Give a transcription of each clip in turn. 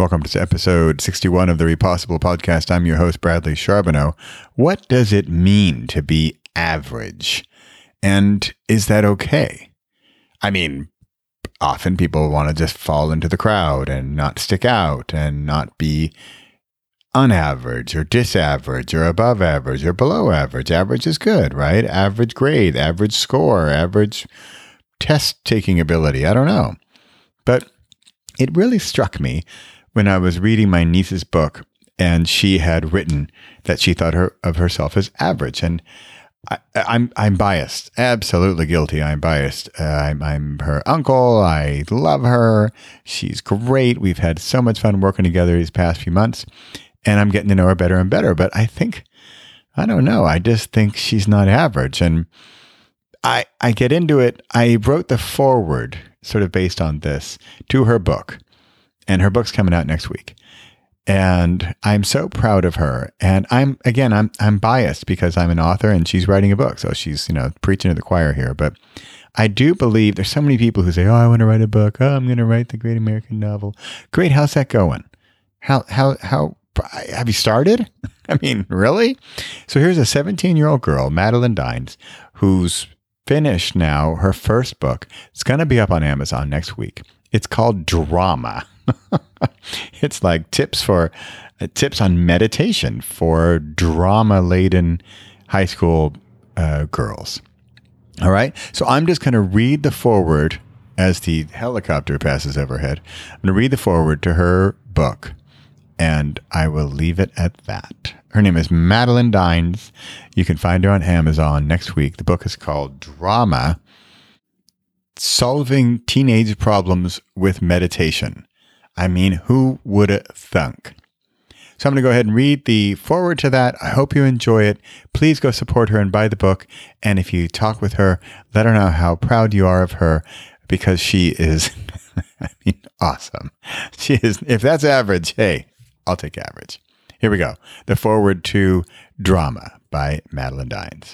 Welcome to episode 61 of the Repossible Podcast. I'm your host, Bradley Charbonneau. What does it mean to be average? And is that okay? I mean, often people want to just fall into the crowd and not stick out and not be unaverage or disaverage or above average or below average. Average is good, right? Average grade, average score, average test taking ability. I don't know. But it really struck me when I was reading my niece's book and she had written that she thought of herself as average. And I'm biased, absolutely guilty. I'm biased. I'm her uncle. I love her. She's great. We've had so much fun working together these past few months, and I'm getting to know her better and better. But I don't know. I just think she's not average. And I get into it. I wrote the foreword sort of based on this to her book, and her book's coming out next week. And I'm so proud of her. And I'm biased because I'm an author and she's writing a book. So she's, preaching to the choir here. But I do believe there's so many people who say, oh, I want to write a book. Oh, I'm going to write the great American novel. Great. How's that going? How have you started? I mean, really? So here's a 17-year-old girl, Madeline Dines, who's finished now her first book. It's going to be up on Amazon next week. It's called Drama. It's like tips on meditation for drama-laden high school girls. All right. So I'm just going to read the foreword as the helicopter passes overhead. I'm going to read the foreword to her book, and I will leave it at that. Her name is Madeline Dines. You can find her on Amazon next week. The book is called Drama: Solving Teenage Problems with Meditation. I mean, who would have thunk? So I'm going to go ahead and read the foreword to that. I hope you enjoy it. Please go support her and buy the book. And if you talk with her, let her know how proud you are of her, because she is, awesome. She is. If that's average, hey, I'll take average. Here we go. The foreword to Drama by Madeline Dines.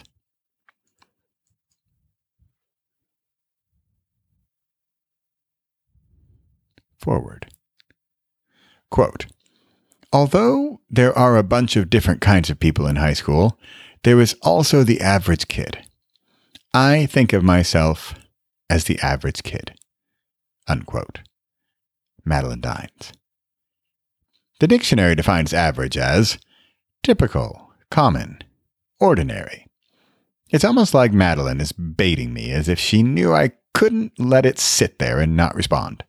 Foreword. Quote, although there are a bunch of different kinds of people in high school, there is also the average kid. I think of myself as the average kid. Unquote. Madeline Dines. The dictionary defines average as typical, common, ordinary. It's almost like Madeline is baiting me, as if she knew I couldn't let it sit there and not respond.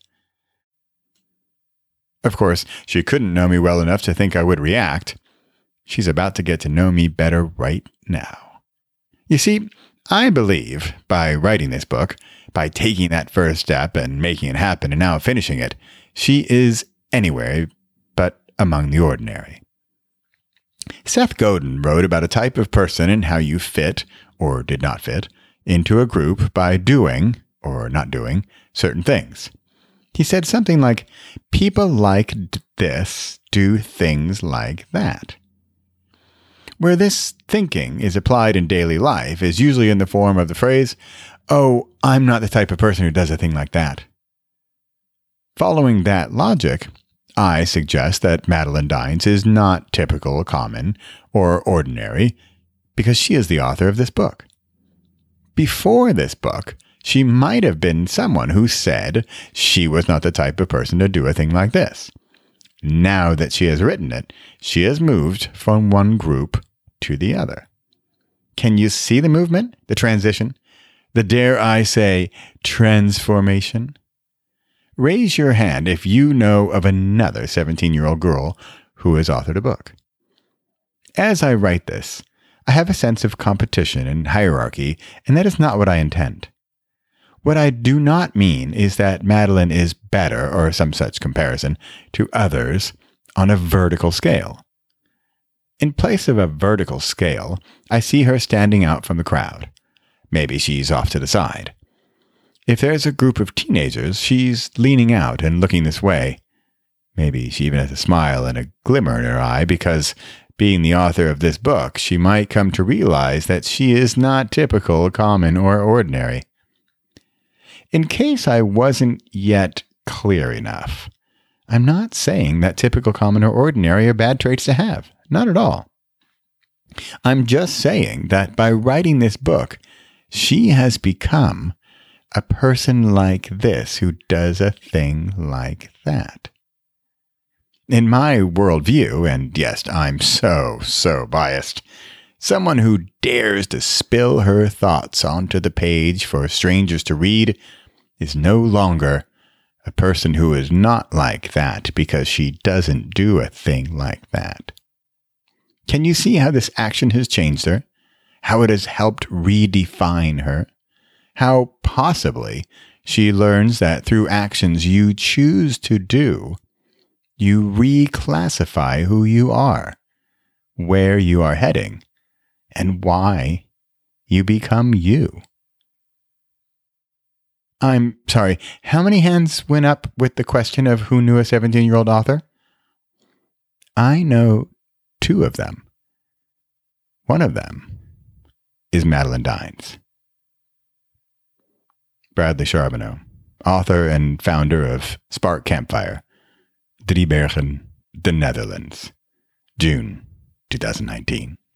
Of course, she couldn't know me well enough to think I would react. She's about to get to know me better right now. You see, I believe by writing this book, by taking that first step and making it happen and now finishing it, she is anywhere but among the ordinary. Seth Godin wrote about a type of person and how you fit, or did not fit, into a group by doing, or not doing, certain things. He said something like, people like this do things like that. Where this thinking is applied in daily life is usually in the form of the phrase, oh, I'm not the type of person who does a thing like that. Following that logic, I suggest that Madeline Dines is not typical, common, or ordinary because she is the author of this book. Before this book, she might have been someone who said she was not the type of person to do a thing like this. Now that she has written it, she has moved from one group to the other. Can you see the movement, the transition, the, dare I say, transformation? Raise your hand if you know of another 17-year-old girl who has authored a book. As I write this, I have a sense of competition and hierarchy, and that is not what I intend. What I do not mean is that Madeline is better, or some such comparison, to others on a vertical scale. In place of a vertical scale, I see her standing out from the crowd. Maybe she's off to the side. If there's a group of teenagers, she's leaning out and looking this way. Maybe she even has a smile and a glimmer in her eye because, being the author of this book, she might come to realize that she is not typical, common, or ordinary. In case I wasn't yet clear enough, I'm not saying that typical, common, or ordinary are bad traits to have. Not at all. I'm just saying that by writing this book, she has become a person like this who does a thing like that. In my worldview, and yes, I'm so biased, someone who dares to spill her thoughts onto the page for strangers to read is no longer a person who is not like that because she doesn't do a thing like that. Can you see how this action has changed her? How it has helped redefine her? How possibly she learns that through actions you choose to do, you reclassify who you are, where you are heading, and why you become you. I'm sorry, how many hands went up with the question of who knew a 17-year-old author? I know 2 of them. One of them is Madeline Dines. Bradley Charbonneau, author and founder of Spark Campfire, Driebergen, the Netherlands, June 2019.